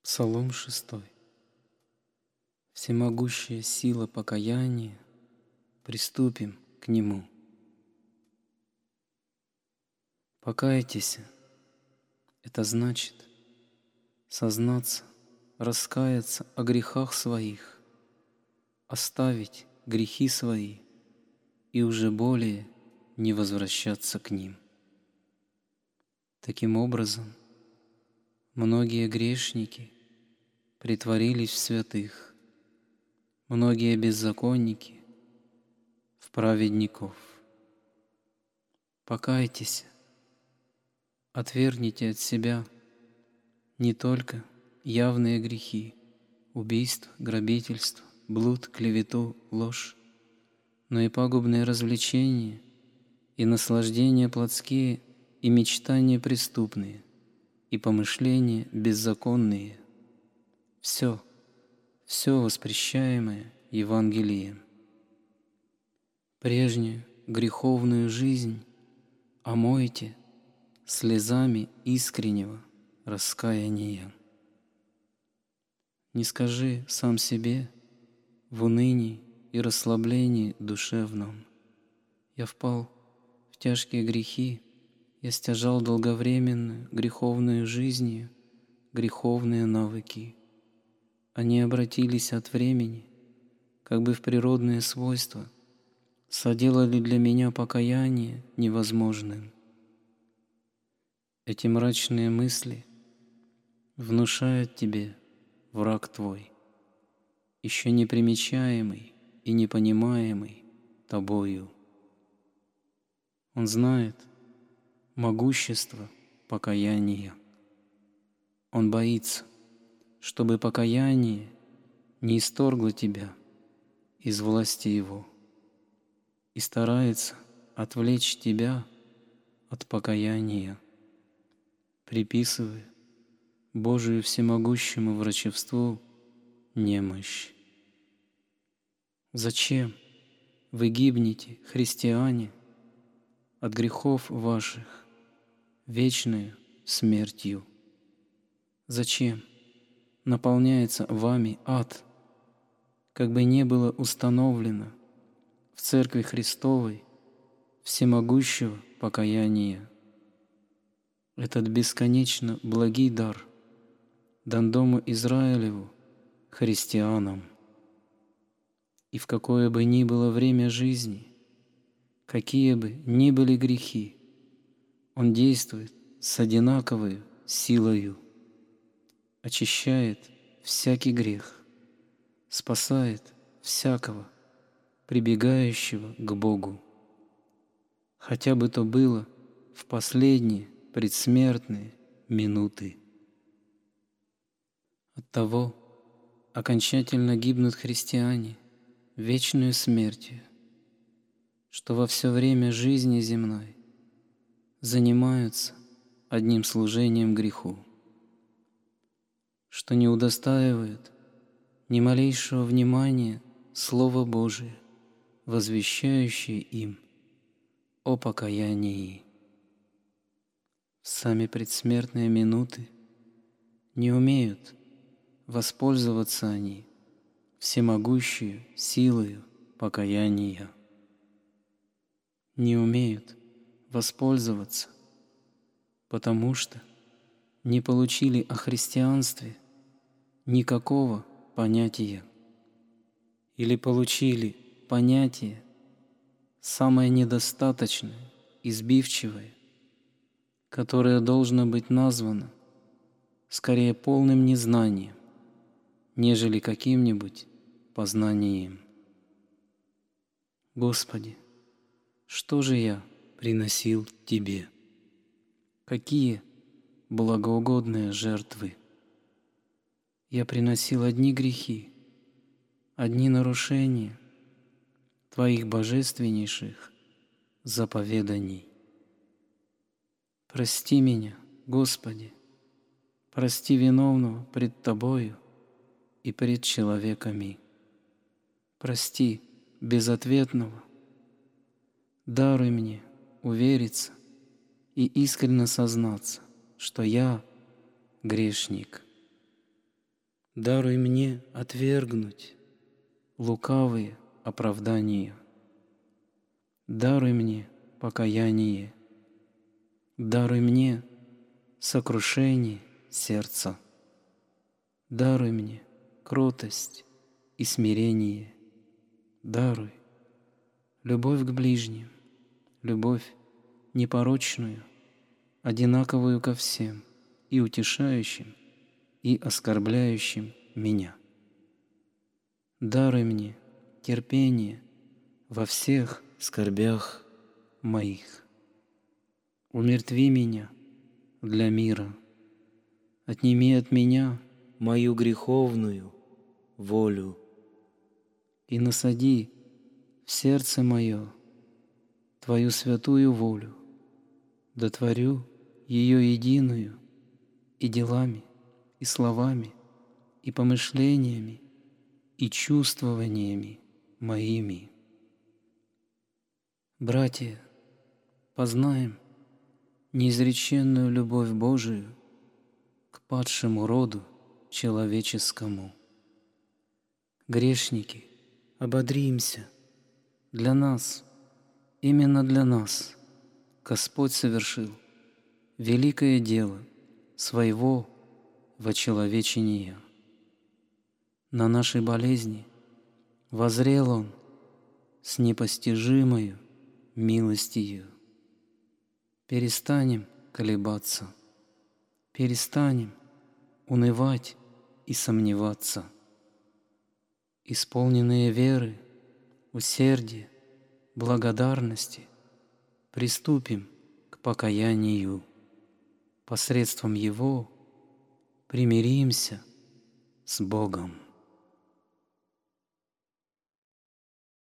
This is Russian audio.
Псалом 6. Всемогущая сила покаяния, приступим к Нему. Покайтесь — это значит сознаться, раскаяться о грехах своих, оставить грехи свои и уже более не возвращаться к ним. Таким образом, многие грешники притворились в святых, многие беззаконники — в праведников. Покайтесь, отвергните от себя не только явные грехи — убийство, грабительство, блуд, клевету, ложь, но и пагубные развлечения, и наслаждения плотские, и мечтания преступные, и помышления беззаконные. Все воспрещаемое Евангелием. Прежнюю греховную жизнь омойте слезами искреннего раскаяния. Не скажи сам себе в унынии и расслаблении душевном: я впал в тяжкие грехи, я стяжал долговременную греховную жизнью греховные навыки. Они обратились от времени, как бы в природные свойства, соделали для меня покаяние невозможным. Эти мрачные мысли внушает тебе враг твой, еще не примечаемый и не понимаемый тобою. Он знает могущество покаяния. Он боится, чтобы покаяние не исторгло тебя из власти его, и старается отвлечь тебя от покаяния, приписывая Божию всемогущему врачевству немощь. Зачем вы гибнете, христиане, от грехов ваших вечною смертью? Зачем наполняется вами ад, как бы не было установлено в Церкви Христовой всемогущего покаяния? Этот бесконечно благий дар дан Дому Израилеву, христианам. И в какое бы ни было время жизни, какие бы ни были грехи, Он действует с одинаковой силою, очищает всякий грех, спасает всякого, прибегающего к Богу, хотя бы то было в последние предсмертные минуты. Оттого окончательно гибнут христиане вечную смертью, что во все время жизни земной занимаются одним служением греху, что не удостаивают ни малейшего внимания Слово Божие, возвещающее им о покаянии. В сами предсмертные минуты не умеют воспользоваться они всемогущей силою покаяния. Не умеют воспользоваться, потому что не получили о христианстве никакого понятия, или получили понятие самое недостаточное, избивчивое, которое должно быть названо скорее полным незнанием, нежели каким-нибудь познанием. Господи, что же я приносил Тебе? Какие благоугодные жертвы? Я приносил одни грехи, одни нарушения Твоих божественнейших заповеданий. Прости меня, Господи, прости виновного пред Тобою и пред человеками. Прости безответного, даруй мне увериться и искренне сознаться, что я грешник. Даруй мне отвергнуть лукавые оправдания. Даруй мне покаяние. Даруй мне сокрушение сердца. Даруй мне кротость и смирение. Даруй любовь к ближним, любовь непорочную, одинаковую ко всем, и утешающим, и оскорбляющим меня. Даруй мне терпение во всех скорбях моих. Умертви меня для мира, отними от меня мою греховную волю и насади в сердце мое Твою святую волю, дотворю ее единую и делами, и словами, и помышлениями, и чувствованиями моими. Братья, познаем неизреченную любовь Божию к падшему роду человеческому. Грешники, ободримся. Для нас, именно для нас, Господь совершил великое дело своего вочеловечения. На нашей болезни воззрел Он с непостижимою милостью. Перестанем колебаться, перестанем унывать и сомневаться. Исполненные веры, усердия, благодарности, приступим к покаянию. Посредством его примиримся с Богом.